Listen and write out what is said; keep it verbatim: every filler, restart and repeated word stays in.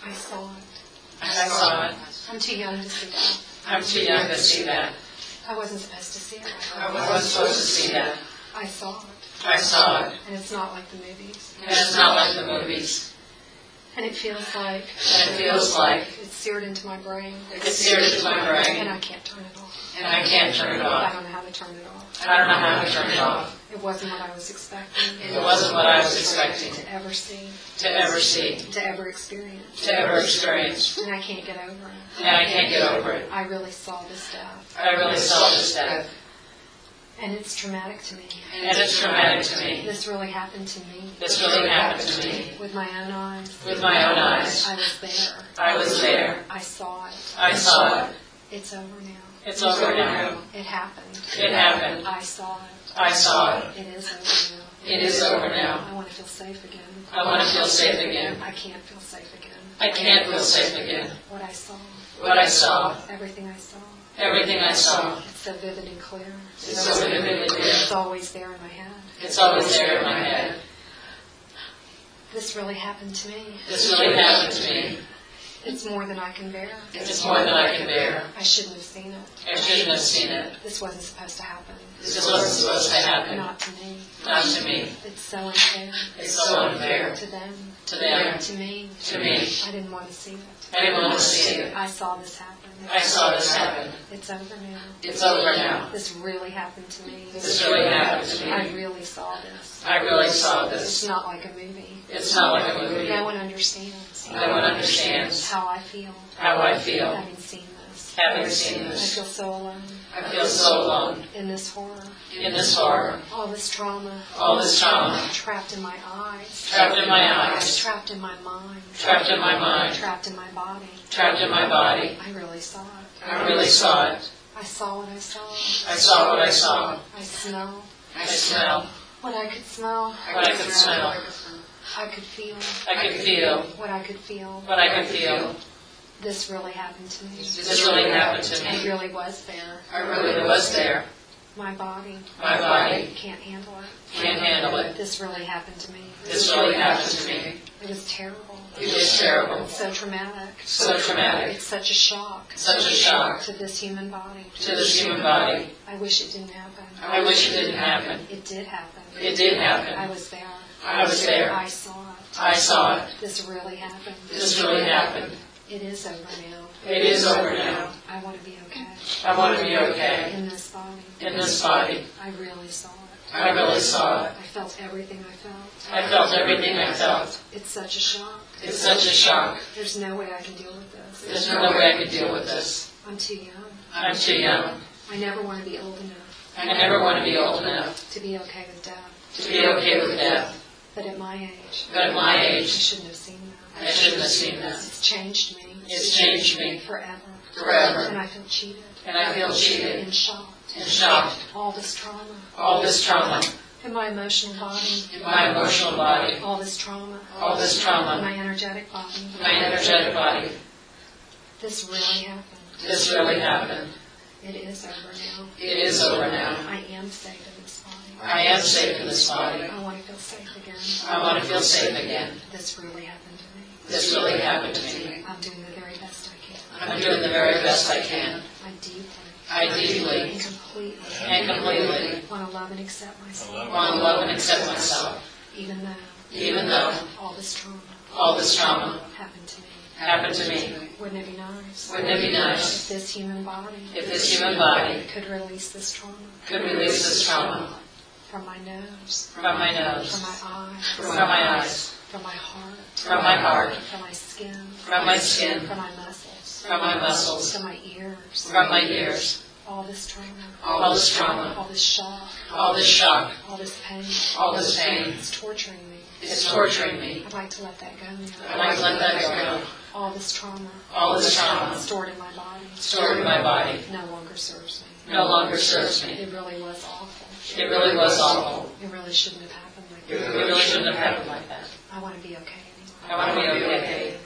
I saw it. I saw it. I'm too young to see that. I'm too young to see that. I wasn't supposed to see it. I wasn't supposed to see that. I saw it. I saw it. And it's not like the movies. And it's not like the movies. And it feels like... And it feels like... It's seared into my brain. It's seared into my brain. And I can't turn it off. And I can't turn it I off. don't know how to turn it off. I don't know how to turn it off. It wasn't what I was expecting. It wasn't what I was expecting. To ever see. To ever see. To ever experience. To ever experience. And I can't get over it. And I can't get over it. I really saw this death. I really saw this death. And it's traumatic to me. And it's traumatic to me. This really happened to me. This really happened to me. With my own eyes. With my own eyes. I was there. I was there. I saw it. I saw it. It's over now. It's over now. It happened. It happened. I saw it. I saw it. It is over now. It is over now. I want to feel safe again. I want to feel safe again. I can't feel safe again. I can't feel safe again. What I saw. What I saw. Everything I saw. Everything I saw. It's so vivid and clear. It's so vivid and clear. It's always there in my head. It's always there in my head. This really happened to me. This really happened to me. It's more than I can bear. It's more than I can bear. I shouldn't have seen it. I shouldn't have seen it. This wasn't supposed to happen. This wasn't supposed to happen. Not to me. Not to me. It's so unfair. It's so unfair. To them. To them. To me. To me. I didn't want to see it. I didn't want to see it. I saw this happen. I saw this happen. It's over now. It's over now. This really happened to me. This really happened to me. I really saw this. I really saw It's this. not like a movie. It's not like a movie. No one understands. No one understands how I feel. How I feel. Having seen this. Having seen I this. feel so alone. I feel so alone. In this horror. In this horror. All this trauma. All this trauma. Trapped in my eyes. Trapped in my eyes. Trapped in my mind. Trapped in my mind. Trapped in my body. Trapped in my body. I really saw it. I really saw it. I saw what I saw. I saw what I saw. I smell. I smell. What I could smell. What I could smell. I could feel. I could feel. What I could feel. What I could feel. This really happened to me. This really happened to I me. really was there. I really was there. My body. My body. Can't handle it. Can't handle it. This really happened to me. This really happened to me. It was terrible. It was terrible. So traumatic. So traumatic. It's such a shock. Such a shock. To this human body. To this human body. I wish it didn't happen. I wish it didn't happen. It did happen. It did happen. I was there. I was there. I saw it. I saw it. This really happened. This really happened. It is over now. It is over now. I want to be okay. I want to be okay. In this body. In this body. I really saw it. I really saw it. I felt everything I felt. I felt everything I felt. It's such a shock. It's such a shock. There's no way I can deal with this. There's no way I could deal with this. I'm too young. I'm too young. I never want to be old enough. I never want to be old enough to be okay with death. To be okay with death. But at my age. But at my age. I shouldn't have seen that. I shouldn't have seen that. It's changed me. It's changed me. Forever. Forever. And I feel cheated. And I feel cheated. And shocked. And shocked. All this trauma. All this trauma. In my emotional body. In my emotional body. All this trauma. All this trauma. In my energetic body. My energetic body. This really happened. This really happened. It is over now. It is over now. I am safe in this body. I am safe in this body. I want to feel safe again. I want to feel safe again. This really happened to me. This really happened to me. I'm doing the very best I can. I'm doing the very best I can. I deeply. I deeply. And completely. And completely. Want to love and accept myself. Want to love and accept myself. Even though. Even though. All this trauma. All this trauma. Happened to me. Happened to me. Wouldn't it be nice? Wouldn't it be nice? If this human body. If this human body. Could release this trauma. Could release this trauma. From my nose. From my nose. From my eyes. From my eyes. From my heart. From my heart. From my skin. From my skin. From my muscles. From my muscles. From my ears. From my ears. All this trauma. All this trauma. All this shock. All this shock. All this pain. All this pain. It's torturing me. It's torturing me. I'd like to let that go now. I'd like to let that go. All this trauma. All this trauma. Stored in my body. Stored in my body. No longer serves me. No longer serves me. It really was awful. It really was awful. It really shouldn't have happened like It that. really shouldn't have happened like that. I want to be okay anymore. I want to be okay.